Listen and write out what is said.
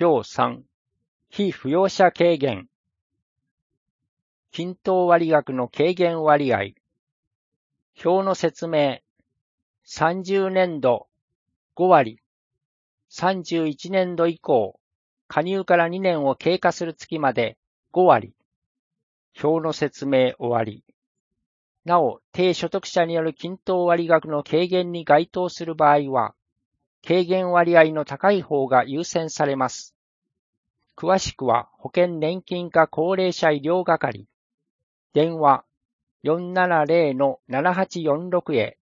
表3、被扶養者軽減。均等割額の軽減割合。表の説明。30年度5割。31年度以降、加入から2年を経過する月まで5割。表の説明終わり。なお、低所得者による均等割額の軽減に該当する場合は、軽減割合の高い方が優先されます。詳しくは保険年金課高齢者医療係。電話 470-7846 へ